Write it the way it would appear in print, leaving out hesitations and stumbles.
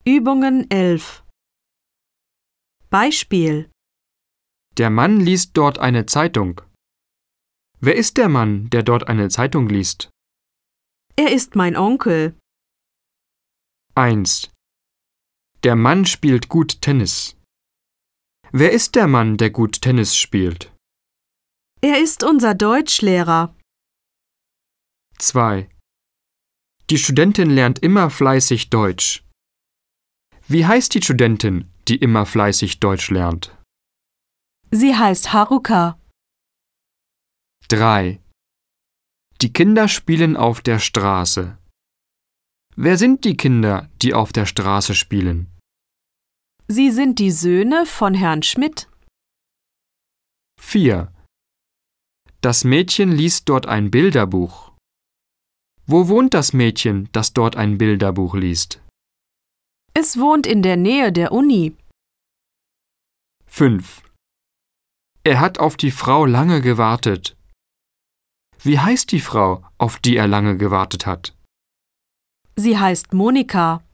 Übungen 11. Beispiel: Der Mann liest dort eine Zeitung. Wer ist der Mann, der dort eine Zeitung liest? Er ist mein Onkel. 1. Der Mann spielt gut Tennis. Wer ist der Mann, der gut Tennis spielt? Er ist unser Deutschlehrer. 2. Die Studentin lernt immer fleißig Deutsch. Wie heißt die Studentin, die immer fleißig Deutsch lernt? Sie heißt Haruka. 3. Die Kinder spielen auf der Straße. Wer sind die Kinder, die auf der Straße spielen? Sie sind die Söhne von Herrn Schmidt. 4. Das Mädchen liest dort ein Bilderbuch. Wo wohnt das Mädchen, das dort ein Bilderbuch liest? Es wohnt in der Nähe der Uni. 5. Er hat auf die Frau lange gewartet. Wie heißt die Frau, auf die er lange gewartet hat? Sie heißt Monika.